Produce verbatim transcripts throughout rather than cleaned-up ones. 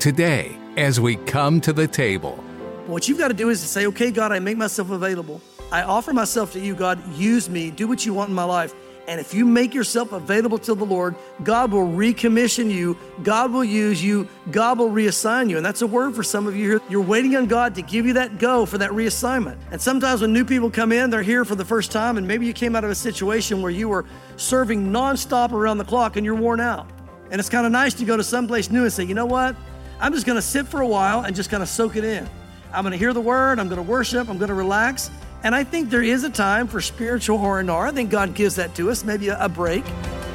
today as we come to the table. What you've got to do is to say, okay, God, I make myself available. I offer myself to you, God. Use me. Do what you want in my life. And if you make yourself available to the Lord, God will recommission you. God will use you. God will reassign you. And that's a word for some of you here. You're waiting on God to give you that go for that reassignment. And sometimes when new people come in, they're here for the first time, and maybe you came out of a situation where you were serving nonstop around the clock and you're worn out. And it's kind of nice to go to someplace new and say, you know what? I'm just going to sit for a while and just kind of soak it in. I'm going to hear the word. I'm going to worship. I'm going to relax. And I think there is a time for spiritual R and R. I think God gives that to us, maybe a, a break.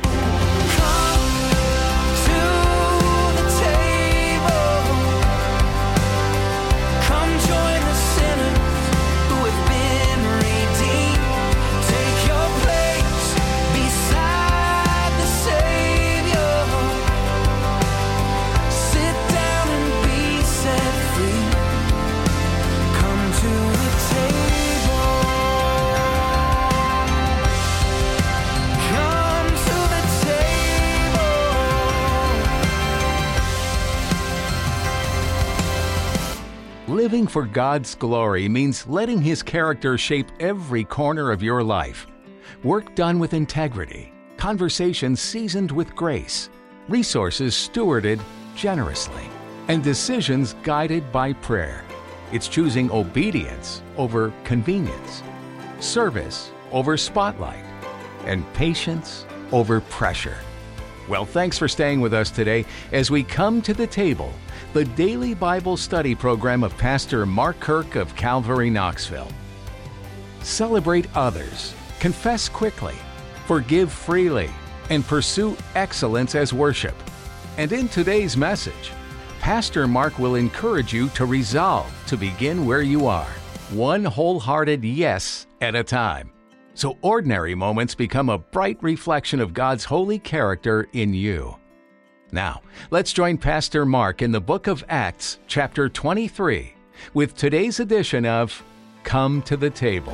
Living for God's glory means letting His character shape every corner of your life. Work done with integrity, conversations seasoned with grace, resources stewarded generously, and decisions guided by prayer. It's choosing obedience over convenience, service over spotlight, and patience over pressure. Well, thanks for staying with us today as we come to the table, the daily Bible study program of Pastor Mark Kirk of Calvary, Knoxville. Celebrate others, confess quickly, forgive freely, and pursue excellence as worship. And in today's message, Pastor Mark will encourage you to resolve to begin where you are, one wholehearted yes at a time, so ordinary moments become a bright reflection of God's holy character in you. Now, let's join Pastor Mark in the book of Acts, chapter twenty-three, with today's edition of Come to the Table.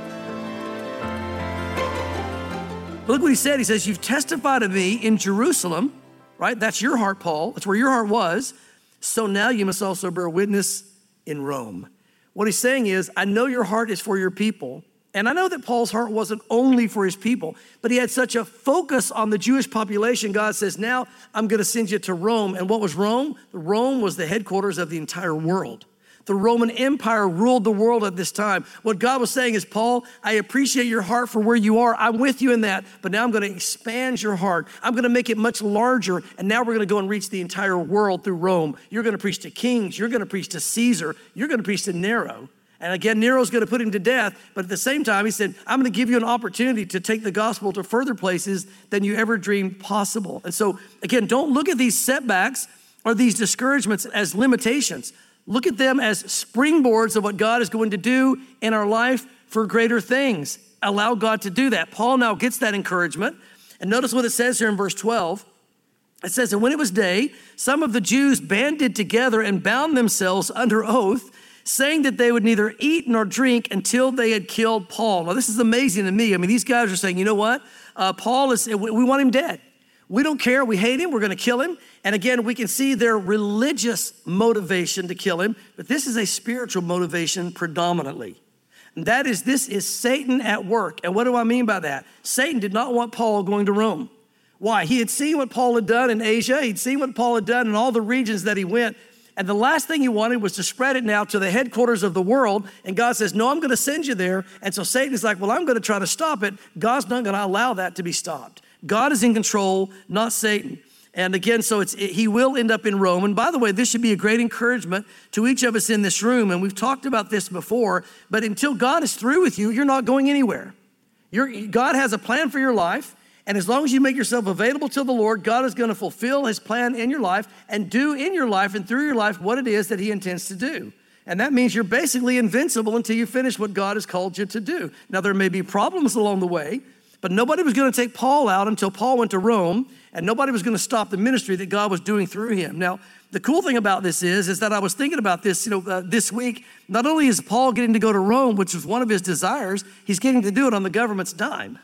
Look what he said. He says, you've testified of me in Jerusalem, right? That's your heart, Paul. That's where your heart was. So now you must also bear witness in Rome. What he's saying is, I know your heart is for your people. And I know that Paul's heart wasn't only for his people, but he had such a focus on the Jewish population. God says, now I'm going to send you to Rome. And what was Rome? Rome was the headquarters of the entire world. The Roman Empire ruled the world at this time. What God was saying is, Paul, I appreciate your heart for where you are. I'm with you in that, but now I'm going to expand your heart. I'm going to make it much larger, and now we're going to go and reach the entire world through Rome. You're going to preach to kings. You're going to preach to Caesar. You're going to preach to Nero. And again, Nero's going to put him to death, but at the same time, he said, I'm going to give you an opportunity to take the gospel to further places than you ever dreamed possible. And so, again, don't look at these setbacks or these discouragements as limitations. Look at them as springboards of what God is going to do in our life for greater things. Allow God to do that. Paul now gets that encouragement. And notice what it says here in verse twelve. It says, and when it was day, some of the Jews banded together and bound themselves under oath, saying that they would neither eat nor drink until they had killed Paul. Now, this is amazing to me. I mean, these guys are saying, you know what? Uh, Paul is, we, we want him dead. We don't care. We hate him. We're going to kill him. And again, we can see their religious motivation to kill him, but this is a spiritual motivation predominantly. And that is, this is Satan at work. And what do I mean by that? Satan did not want Paul going to Rome. Why? He had seen what Paul had done in Asia. He'd seen what Paul had done in all the regions that he went. And the last thing he wanted was to spread it now to the headquarters of the world. And God says, no, I'm going to send you there. And so Satan is like, well, I'm going to try to stop it. God's not going to allow that to be stopped. God is in control, not Satan. And again, so it's it, he will end up in Rome. And by the way, this should be a great encouragement to each of us in this room. And we've talked about this before, but until God is through with you, you're not going anywhere. You're, God has a plan for your life. And as long as you make yourself available to the Lord, God is going to fulfill his plan in your life and do in your life and through your life what it is that he intends to do. And that means you're basically invincible until you finish what God has called you to do. Now, there may be problems along the way, but nobody was going to take Paul out until Paul went to Rome, and nobody was going to stop the ministry that God was doing through him. Now, the cool thing about this is, is that I was thinking about this, you know, uh, this week. Not only is Paul getting to go to Rome, which was one of his desires, he's getting to do it on the government's dime.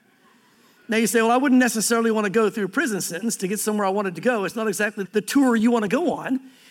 Now you say, well, I wouldn't necessarily want to go through a prison sentence to get somewhere I wanted to go. It's not exactly the tour you want to go on.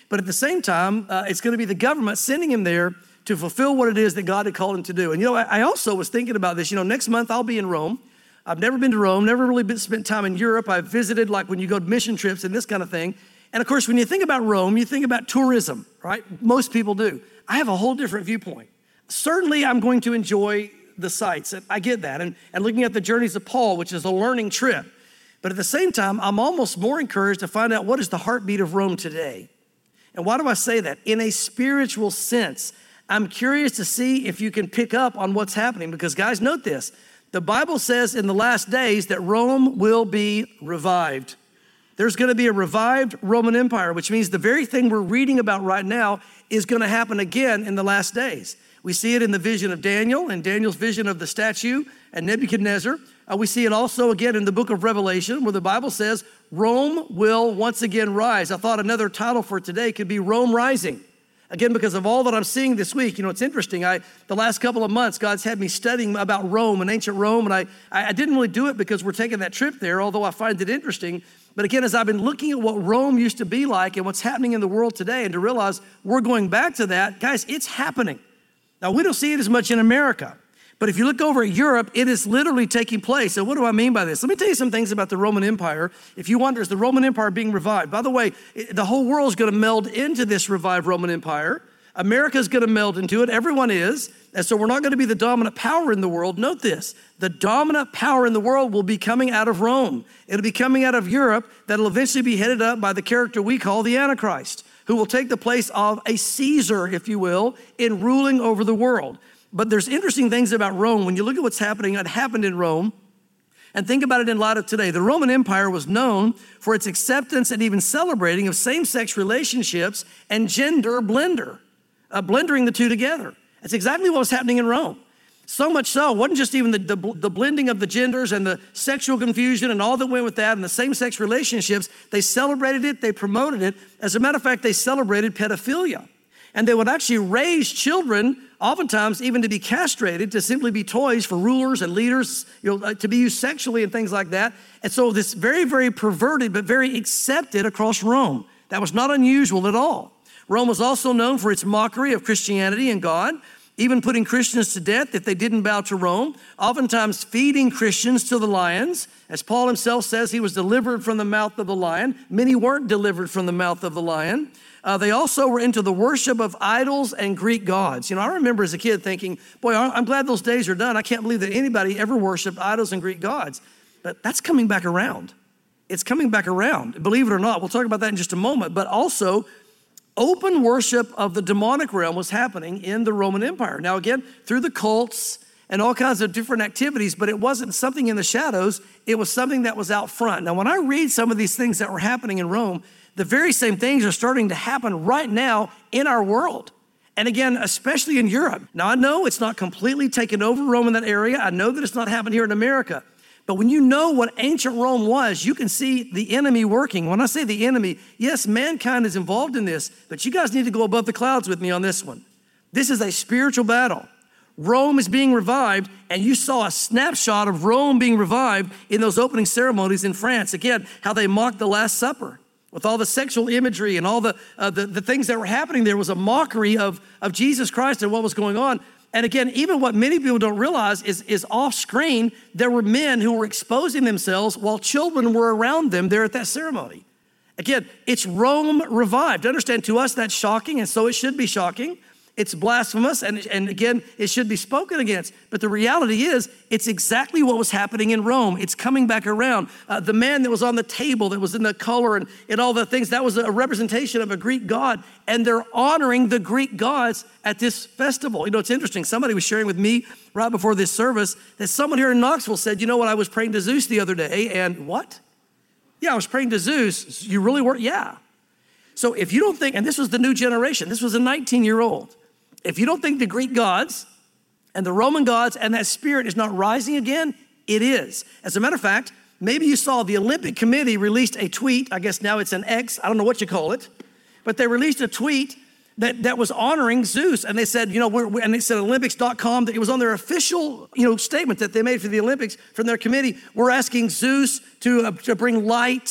But at the same time, uh, it's going to be the government sending him there to fulfill what it is that God had called him to do. And you know, I, I also was thinking about this. You know, next month I'll be in Rome. I've never been to Rome, never really been, spent time in Europe. I've visited like when you go to mission trips and this kind of thing. And of course, when you think about Rome, you think about tourism, right? Most people do. I have a whole different viewpoint. Certainly, I'm going to enjoy the sights. I get that. And, and looking at the journeys of Paul, which is a learning trip. But at the same time, I'm almost more encouraged to find out what is the heartbeat of Rome today. And why do I say that? In a spiritual sense, I'm curious to see if you can pick up on what's happening. Because guys, note this. The Bible says in the last days that Rome will be revived. There's going to be a revived Roman Empire, which means the very thing we're reading about right now is going to happen again in the last days. We see it in the vision of Daniel and Daniel's vision of the statue and Nebuchadnezzar. Uh, we see it also again in the book of Revelation where the Bible says Rome will once again rise. I thought another title for today could be Rome Rising. Again, because of all that I'm seeing this week, you know, it's interesting. I the last couple of months, God's had me studying about Rome and ancient Rome, and I, I didn't really do it because we're taking that trip there, although I find it interesting. But again, as I've been looking at what Rome used to be like and what's happening in the world today, and to realize we're going back to that, guys, it's happening. Now, we don't see it as much in America, but if you look over at Europe, it is literally taking place. So what do I mean by this? Let me tell you some things about the Roman Empire. If you wonder, is the Roman Empire being revived? By the way, the whole world is going to meld into this revived Roman Empire. America is going to meld into it. Everyone is. And so we're not going to be the dominant power in the world. Note this. The dominant power in the world will be coming out of Rome. It'll be coming out of Europe that'll eventually be headed up by the character we call the Antichrist, who will take the place of a Caesar, if you will, in ruling over the world. But there's interesting things about Rome. When you look at what's happening, it happened in Rome, and think about it in light of today. The Roman Empire was known for its acceptance and even celebrating of same-sex relationships and gender blender, uh, blending the two together. That's exactly what was happening in Rome. So much so, it wasn't just even the, the, the blending of the genders and the sexual confusion and all that went with that and the same-sex relationships. They celebrated it, they promoted it. As a matter of fact, they celebrated pedophilia. And they would actually raise children, oftentimes even to be castrated, to simply be toys for rulers and leaders, you know, to be used sexually and things like that. And so this very, very perverted, but very accepted across Rome. That was not unusual at all. Rome was also known for its mockery of Christianity and God, even putting Christians to death if they didn't bow to Rome, oftentimes feeding Christians to the lions. As Paul himself says, he was delivered from the mouth of the lion. Many weren't delivered from the mouth of the lion. Uh, they also were into the worship of idols and Greek gods. You know, I remember as a kid thinking, boy, I'm glad those days are done. I can't believe that anybody ever worshiped idols and Greek gods. But that's coming back around. It's coming back around, believe it or not. We'll talk about that in just a moment. But also, open worship of the demonic realm was happening in the Roman Empire. Now again, through the cults and all kinds of different activities, but it wasn't something in the shadows. It was something that was out front. Now, when I read some of these things that were happening in Rome, the very same things are starting to happen right now in our world. And again, especially in Europe. Now, I know it's not completely taken over Rome in that area. I know that it's not happened here in America. But when you know what ancient Rome was, you can see the enemy working. When I say the enemy, yes, mankind is involved in this, but you guys need to go above the clouds with me on this one. This is a spiritual battle. Rome is being revived, and you saw a snapshot of Rome being revived in those opening ceremonies in France. Again, how they mocked the Last Supper with all the sexual imagery and all the, uh, the, the things that were happening. There was a mockery of, of Jesus Christ and what was going on. And again, even what many people don't realize is, is off screen, there were men who were exposing themselves while children were around them there at that ceremony. Again, it's Rome revived. Understand, to us that's shocking, and so it should be shocking. It's blasphemous, and, and again, it should be spoken against. But the reality is, it's exactly what was happening in Rome. It's coming back around. Uh, the man that was on the table, that was in the color and, and all the things, that was a representation of a Greek god, and they're honoring the Greek gods at this festival. You know, it's interesting. Somebody was sharing with me right before this service that someone here in Knoxville said, you know what, I was praying to Zeus the other day, and what? Yeah, I was praying to Zeus. You really were? Yeah. So if you don't think, and this was the new generation, this was a nineteen-year-old. If you don't think the Greek gods and the Roman gods and that spirit is not rising again, it is. As a matter of fact, maybe you saw the Olympic Committee released a tweet. I guess now it's an X. I don't know what you call it. But they released a tweet that, that was honoring Zeus. And they said, you know, we're, we're, and they said Olympics dot com, that it was on their official, you know, statement that they made for the Olympics from their committee. We're asking Zeus to, uh, to bring light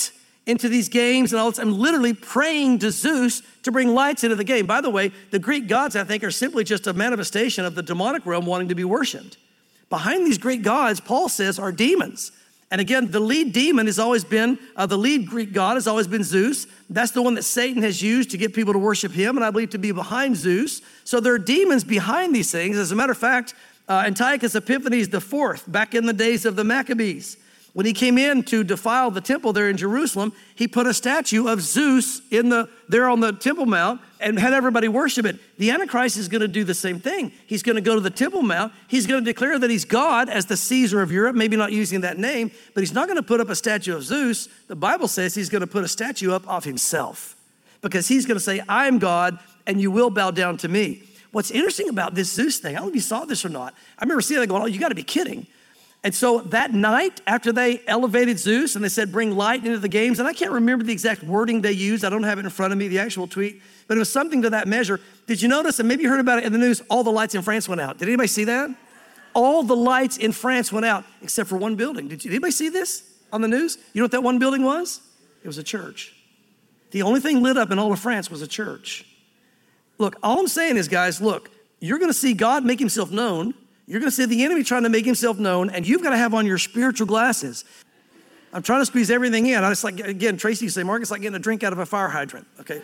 into these games and all this. I'm literally praying to Zeus to bring lights into the game. By the way, the Greek gods, I think, are simply just a manifestation of the demonic realm wanting to be worshiped. Behind these Greek gods, Paul says, are demons. And again, the lead demon has always been, uh, the lead Greek god has always been Zeus. That's the one that Satan has used to get people to worship him, and I believe to be behind Zeus. So there are demons behind these things. As a matter of fact, uh, Antiochus Epiphanes the fourth, back in the days of the Maccabees, when he came in to defile the temple there in Jerusalem, he put a statue of Zeus in the there on the Temple Mount and had everybody worship it. The Antichrist is going to do the same thing. He's going to go to the Temple Mount. He's going to declare that he's God as the Caesar of Europe, maybe not using that name, but he's not going to put up a statue of Zeus. The Bible says he's going to put a statue up of himself because he's going to say, I am God and you will bow down to me. What's interesting about this Zeus thing, I don't know if you saw this or not. I remember seeing that going, oh, you got to be kidding. And so that night, after they elevated Zeus and they said, bring light into the games, and I can't remember the exact wording they used. I don't have it in front of me, the actual tweet, but it was something to that measure. Did you notice, and maybe you heard about it in the news, all the lights in France went out. Did anybody see that? All the lights in France went out, except for one building. Did, you, did anybody see this on the news? You know what that one building was? It was a church. The only thing lit up in all of France was a church. Look, all I'm saying is, guys, look, you're gonna see God make himself known. You're going to see the enemy trying to make himself known, and you've got to have on your spiritual glasses. I'm trying to squeeze everything in. I just like, again, Tracy, you say, Mark, it's like getting a drink out of a fire hydrant, okay?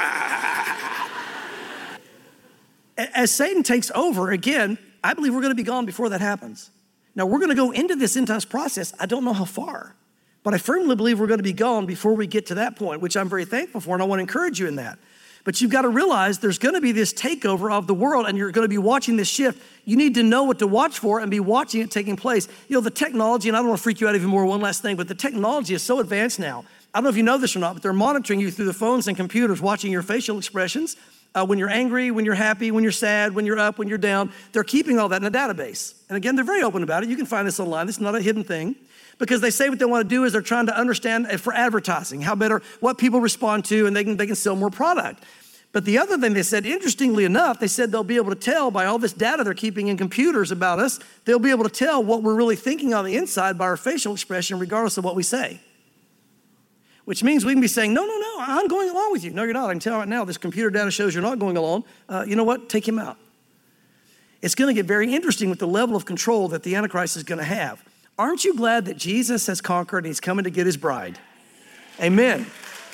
As Satan takes over, again, I believe we're going to be gone before that happens. Now, we're going to go into this end times process. I don't know how far, but I firmly believe we're going to be gone before we get to that point, which I'm very thankful for, and I want to encourage you in that. But you've got to realize there's going to be this takeover of the world, and you're going to be watching this shift. You need to know what to watch for and be watching it taking place. You know, the technology, and I don't want to freak you out even more, one last thing, but the technology is so advanced now. I don't know if you know this or not, but they're monitoring you through the phones and computers, watching your facial expressions. Uh, when you're angry, when you're happy, when you're sad, when you're up, when you're down. They're keeping all that in a database. And again, they're very open about it. You can find this online. This is not a hidden thing. Because they say what they want to do is they're trying to understand for advertising, how better, what people respond to, and they can, they can sell more product. But the other thing they said, interestingly enough, they said they'll be able to tell by all this data they're keeping in computers about us, they'll be able to tell what we're really thinking on the inside by our facial expression, regardless of what we say. Which means we can be saying, no, no, no, I'm going along with you. No, you're not. I can tell right now, this computer data shows you're not going along. Uh, you know what? Take him out. It's going to get very interesting with the level of control that the Antichrist is going to have. Aren't you glad that Jesus has conquered and he's coming to get his bride? Amen.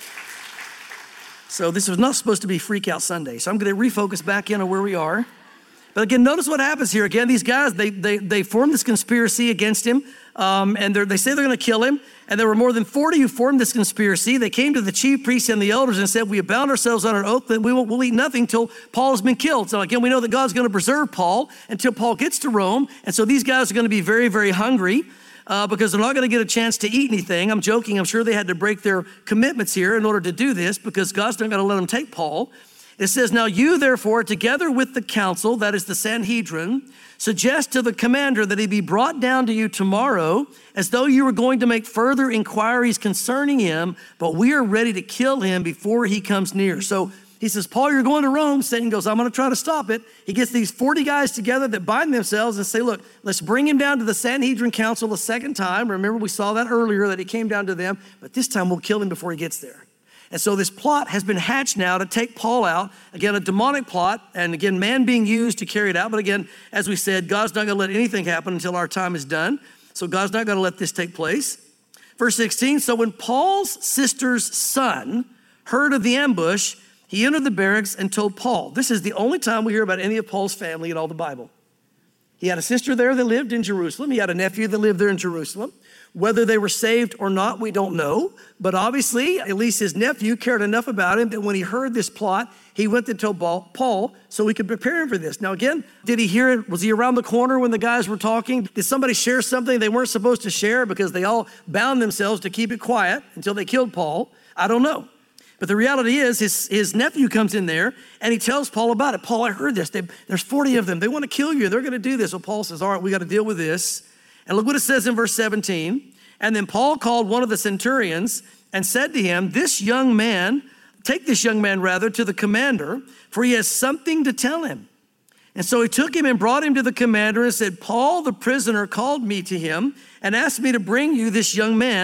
So this was not supposed to be Freak Out Sunday. So I'm going to refocus back in on where we are. But again, notice what happens here. Again, these guys, they they they formed this conspiracy against him. Um, and they say they're going to kill him. And there were more than forty who formed this conspiracy. They came to the chief priests and the elders and said, we have bound ourselves on an oath that we will we'll eat nothing until Paul has been killed. So again, we know that God's going to preserve Paul until Paul gets to Rome. And so these guys are going to be very, very hungry. Uh, because they're not going to get a chance to eat anything. I'm joking. I'm sure they had to break their commitments here in order to do this because God's not going to let them take Paul. It says, now you therefore, together with the council, that is the Sanhedrin, suggest to the commander that he be brought down to you tomorrow as though you were going to make further inquiries concerning him, but we are ready to kill him before he comes near. So he says, Paul, you're going to Rome. Satan goes, I'm going to try to stop it. He gets these forty guys together that bind themselves and say, look, let's bring him down to the Sanhedrin council a second time. Remember, we saw that earlier, that he came down to them, but this time we'll kill him before he gets there. And so this plot has been hatched now to take Paul out. Again, a demonic plot, and again, man being used to carry it out. But again, as we said, God's not going to let anything happen until our time is done. So God's not going to let this take place. Verse sixteen, so when Paul's sister's son heard of the ambush, he entered the barracks and told Paul. This is the only time we hear about any of Paul's family in all the Bible. He had a sister there that lived in Jerusalem. He had a nephew that lived there in Jerusalem. Whether they were saved or not, we don't know. But obviously, at least his nephew cared enough about him that when he heard this plot, he went to tell Paul so he could prepare him for this. Now again, did he hear it? Was he around the corner when the guys were talking? Did somebody share something they weren't supposed to share because they all bound themselves to keep it quiet until they killed Paul? I don't know. But the reality is his, his nephew comes in there and he tells Paul about it. Paul, I heard this. They, there's forty of them. They want to kill you. They're going to do this. So Paul says, all right, we got to deal with this. And look what it says in verse seventeen. And then Paul called one of the centurions and said to him, this young man, take this young man rather to the commander, for he has something to tell him. And so he took him and brought him to the commander and said, Paul, the prisoner, called me to him and asked me to bring you this young man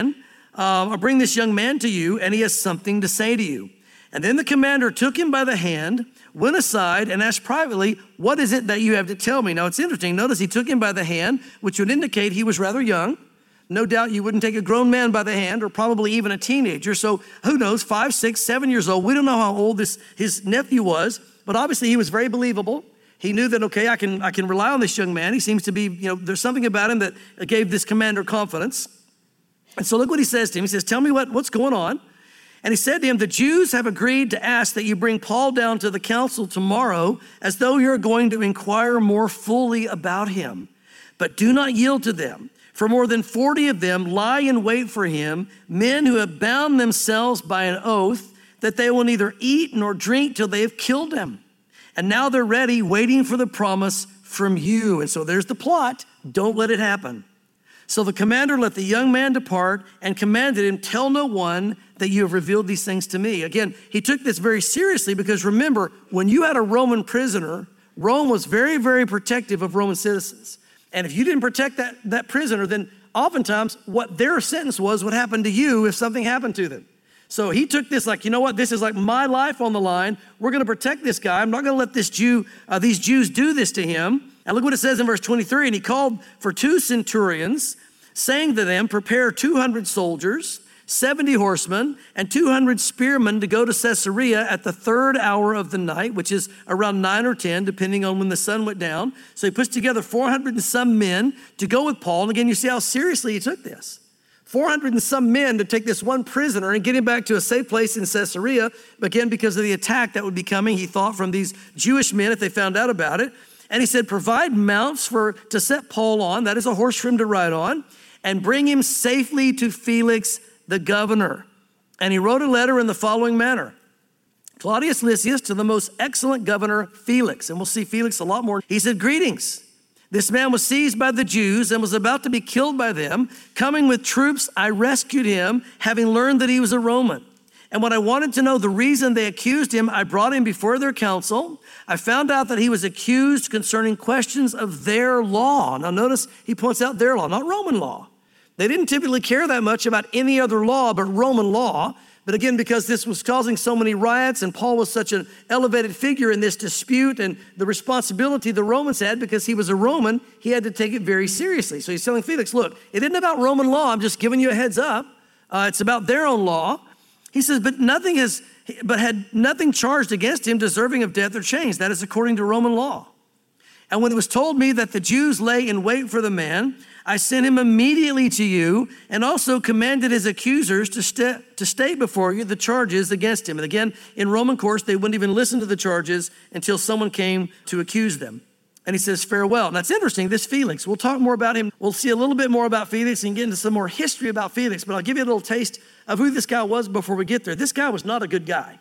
uh, or bring this young man to you, and he has something to say to you. And then the commander took him by the hand, went aside, and asked privately, what is it that you have to tell me? Now, it's interesting. Notice he took him by the hand, which would indicate he was rather young. No doubt you wouldn't take a grown man by the hand, or probably even a teenager. So who knows, five, six, seven years old. We don't know how old this his nephew was, but obviously he was very believable. He knew that, okay, I can, I can rely on this young man. He seems to be, you know, there's something about him that gave this commander confidence. And so look what he says to him. He says, tell me what, what's going on. And he said to him, the Jews have agreed to ask that you bring Paul down to the council tomorrow as though you're going to inquire more fully about him. But do not yield to them. For more than forty of them lie in wait for him, men who have bound themselves by an oath that they will neither eat nor drink till they have killed him. And now they're ready, waiting for the promise from you. And so there's the plot. Don't let it happen. So the commander let the young man depart and commanded him, tell no one that you have revealed these things to me. Again, he took this very seriously because remember, when you had a Roman prisoner, Rome was very, very protective of Roman citizens. And if you didn't protect that, that prisoner, then oftentimes what their sentence was would happen to you if something happened to them. So he took this like, you know what, this is like my life on the line. We're gonna protect this guy. I'm not gonna let this Jew, uh, these Jews do this to him. And look what it says in verse twenty-three, and he called for two centurions, saying to them, prepare two hundred soldiers, seventy horsemen, and two hundred spearmen to go to Caesarea at the third hour of the night, which is around nine or ten, depending on when the sun went down. So he puts together four hundred and some men to go with Paul. And again, you see how seriously he took this. four hundred and some men to take this one prisoner and get him back to a safe place in Caesarea. Again, because of the attack that would be coming, he thought, from these Jewish men if they found out about it. And he said, provide mounts for to set Paul on, that is a horse for him to ride on, and bring him safely to Felix the governor. And he wrote a letter in the following manner. Claudius Lysias to the most excellent governor Felix. And we'll see Felix a lot more. He said, greetings. This man was seized by the Jews and was about to be killed by them. Coming with troops, I rescued him, having learned that he was a Roman. And when I wanted to know the reason they accused him, I brought him before their council. I found out that he was accused concerning questions of their law. Now notice he points out their law, not Roman law. They didn't typically care that much about any other law but Roman law. But again, because this was causing so many riots and Paul was such an elevated figure in this dispute and the responsibility the Romans had because he was a Roman, he had to take it very seriously. So he's telling Felix, look, it isn't about Roman law. I'm just giving you a heads up. Uh, it's about their own law. He says, but nothing has, but had nothing charged against him deserving of death or chains. That is according to Roman law. And when it was told me that the Jews lay in wait for the man, I sent him immediately to you and also commanded his accusers to, st- to state before you the charges against him. And again, in Roman courts, they wouldn't even listen to the charges until someone came to accuse them. And he says, farewell. And that's interesting, this Felix. We'll talk more about him. We'll see a little bit more about Felix and get into some more history about Felix, but I'll give you a little taste of who this guy was before we get there. This guy was not a good guy.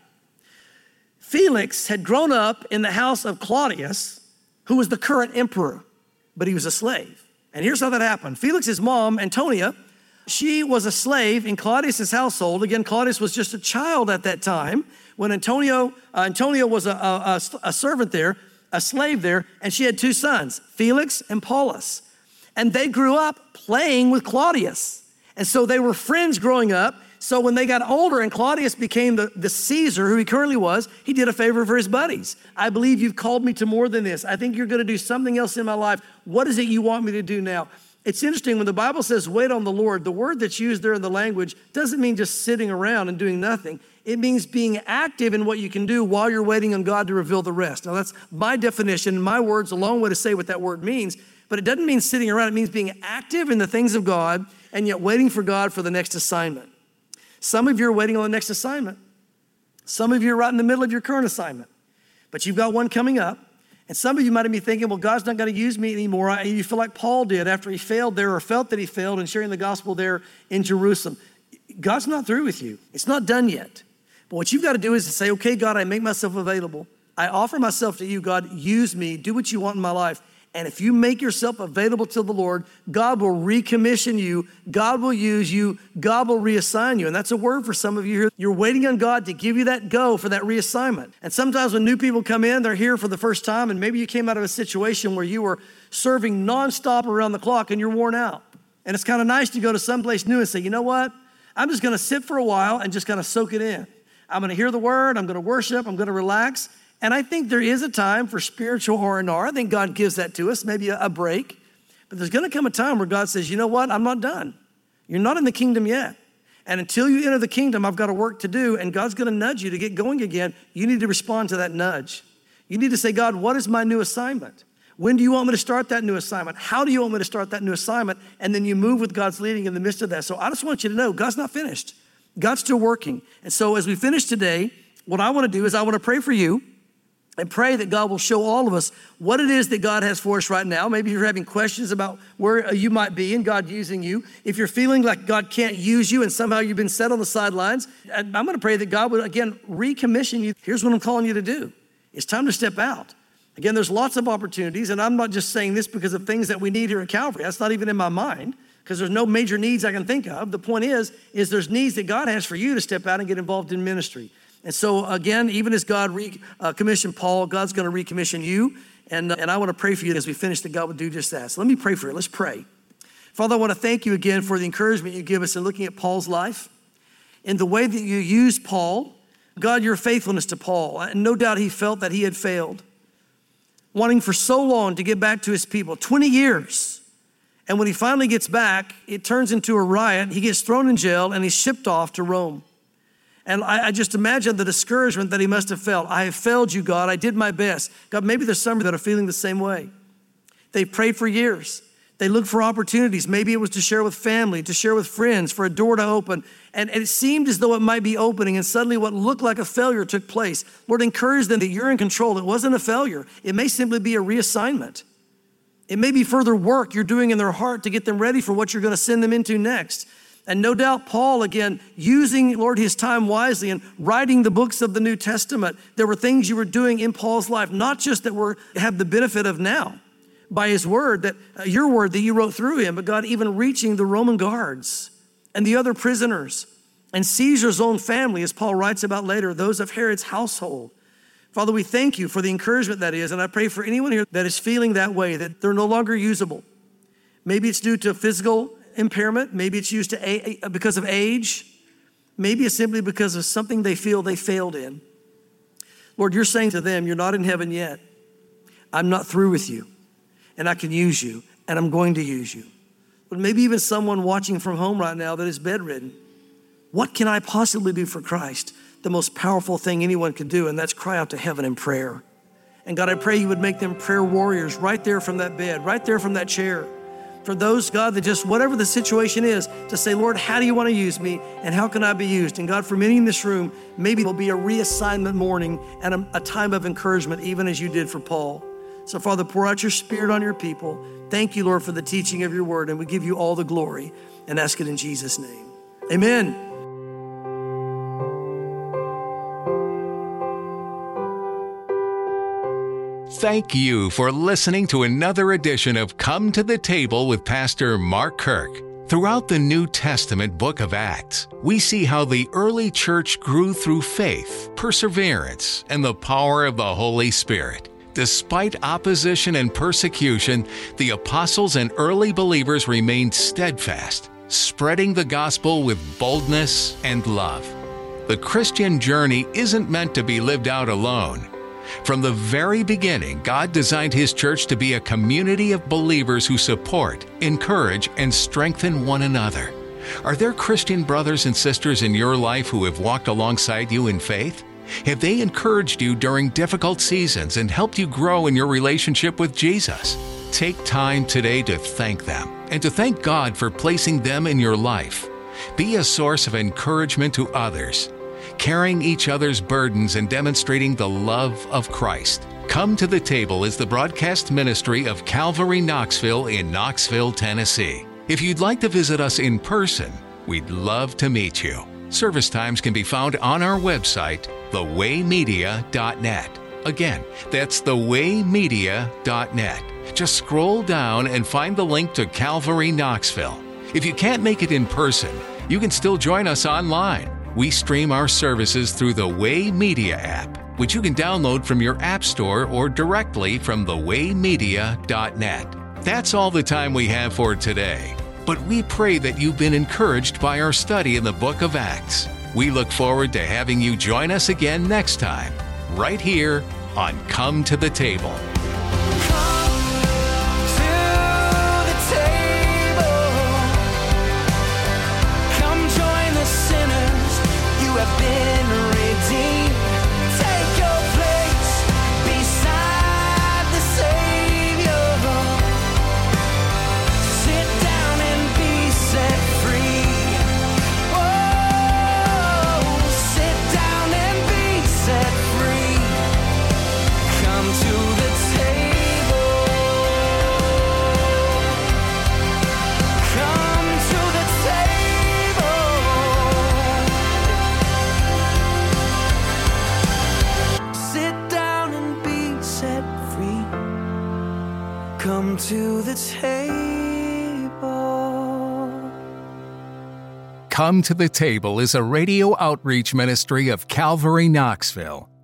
Felix had grown up in the house of Claudius, who was the current emperor, but he was a slave. And here's how that happened. Felix's mom, Antonia, she was a slave in Claudius's household. Again, Claudius was just a child at that time when Antonio, uh, Antonia was a, a, a servant there, a slave there, and she had two sons, Felix and Paulus. And they grew up playing with Claudius. And so they were friends growing up. So when they got older and Claudius became the, the Caesar, who he currently was, he did a favor for his buddies. I believe you've called me to more than this. I think you're going to do something else in my life. What is it you want me to do now? It's interesting when the Bible says wait on the Lord, the word that's used there in the language doesn't mean just sitting around and doing nothing. It means being active in what you can do while you're waiting on God to reveal the rest. Now that's my definition, my words, a long way to say what that word means, but it doesn't mean sitting around. It means being active in the things of God and yet waiting for God for the next assignment. Some of you are waiting on the next assignment. Some of you are right in the middle of your current assignment, but you've got one coming up. And some of you might be thinking, well, God's not going to use me anymore. You feel like Paul did after he failed there or felt that he failed in sharing the gospel there in Jerusalem. God's not through with you. It's not done yet. But what you've got to do is to say, okay, God, I make myself available. I offer myself to you, God, use me, do what you want in my life. And if you make yourself available to the Lord, God will recommission you, God will use you, God will reassign you. And that's a word for some of you here. You're waiting on God to give you that go for that reassignment. And sometimes when new people come in, they're here for the first time, and maybe you came out of a situation where you were serving nonstop around the clock and you're worn out. And it's kind of nice to go to someplace new and say, you know what? I'm just going to sit for a while and just kind of soak it in. I'm going to hear the word. I'm going to worship. I'm going to relax. And I think there is a time for spiritual R and R. I think God gives that to us, maybe a, a break. But there's going to come a time where God says, you know what? I'm not done. You're not in the kingdom yet. And until you enter the kingdom, I've got a work to do. And God's going to nudge you to get going again. You need to respond to that nudge. You need to say, God, what is my new assignment? When do you want me to start that new assignment? How do you want me to start that new assignment? And then you move with God's leading in the midst of that. So I just want you to know, God's not finished. God's still working. And so as we finish today, what I want to do is I want to pray for you and pray that God will show all of us what it is that God has for us right now. Maybe you're having questions about where you might be and God using you. If you're feeling like God can't use you and somehow you've been set on the sidelines, I'm going to pray that God would, again, recommission you. Here's what I'm calling you to do. It's time to step out. Again, there's lots of opportunities, and I'm not just saying this because of things that we need here at Calvary. That's not even in my mind, because there's no major needs I can think of. The point is, is there's needs that God has for you to step out and get involved in ministry. And so again, even as God recommissioned Paul, God's going to recommission you, and, and I want to pray for you as we finish that God would do just that. So let me pray for you. Let's pray. Father, I want to thank you again for the encouragement you give us in looking at Paul's life, in the way that you used Paul. God, your faithfulness to Paul, and no doubt he felt that he had failed, wanting for so long to get back to his people, twenty years. And when he finally gets back, it turns into a riot. He gets thrown in jail and he's shipped off to Rome. And I, I just imagine the discouragement that he must have felt. I have failed you, God. I did my best. God, maybe there's some that are feeling the same way. They've prayed for years. They looked for opportunities. Maybe it was to share with family, to share with friends, for a door to open. And, and it seemed as though it might be opening, and suddenly what looked like a failure took place. Lord, encourage them that you're in control. It wasn't a failure. It may simply be a reassignment. It may be further work you're doing in their heart to get them ready for what you're going to send them into next. And no doubt Paul, again, using, Lord, his time wisely and writing the books of the New Testament, there were things you were doing in Paul's life, not just that we have the benefit of now, by his word, that uh, your word that you wrote through him, but God, even reaching the Roman guards and the other prisoners and Caesar's own family, as Paul writes about later, those of Herod's household. Father, we thank you for the encouragement that is, and I pray for anyone here that is feeling that way, that they're no longer usable. Maybe it's due to physical impairment. Maybe it's used to a- because of age. Maybe it's simply because of something they feel they failed in. Lord, you're saying to them, you're not in heaven yet. I'm not through with you. And I can use you, and I'm going to use you. But maybe even someone watching from home right now that is bedridden. What can I possibly do for Christ? The most powerful thing anyone can do, and that's cry out to heaven in prayer. And God, I pray you would make them prayer warriors right there from that bed, right there from that chair. For those, God, that just whatever the situation is, to say, Lord, how do you want to use me, and how can I be used? And God, for many in this room, maybe it will be a reassignment morning and a, a time of encouragement, even as you did for Paul. So, Father, pour out your Spirit on your people. Thank you, Lord, for the teaching of your word, and we give you all the glory and ask it in Jesus' name. Amen. Thank you for listening to another edition of Come to the Table with Pastor Mark Kirk. Throughout the New Testament book of Acts, we see how the early church grew through faith, perseverance, and the power of the Holy Spirit. Despite opposition and persecution, the apostles and early believers remained steadfast, spreading the gospel with boldness and love. The Christian journey isn't meant to be lived out alone. From the very beginning, God designed His church to be a community of believers who support, encourage, and strengthen one another. Are there Christian brothers and sisters in your life who have walked alongside you in faith? Have they encouraged you during difficult seasons and helped you grow in your relationship with Jesus? Take time today to thank them and to thank God for placing them in your life. Be a source of encouragement to others, carrying each other's burdens and demonstrating the love of Christ. Come to the Table is the broadcast ministry of Calvary Knoxville in Knoxville, Tennessee. If you'd like to visit us in person, we'd love to meet you. Service times can be found on our website, the way media dot net. Again, that's the way media dot net. Just scroll down and find the link to Calvary Knoxville. If you can't make it in person, you can still join us online. We stream our services through the Way Media app, which you can download from your app store or directly from the way media dot net. That's all the time we have for today. but we pray that you've been encouraged by our study in the book of Acts. We look forward to having you join us again next time, right here on Come to the Table. Come to the table. Come to the Table is a radio outreach ministry of Calvary Knoxville.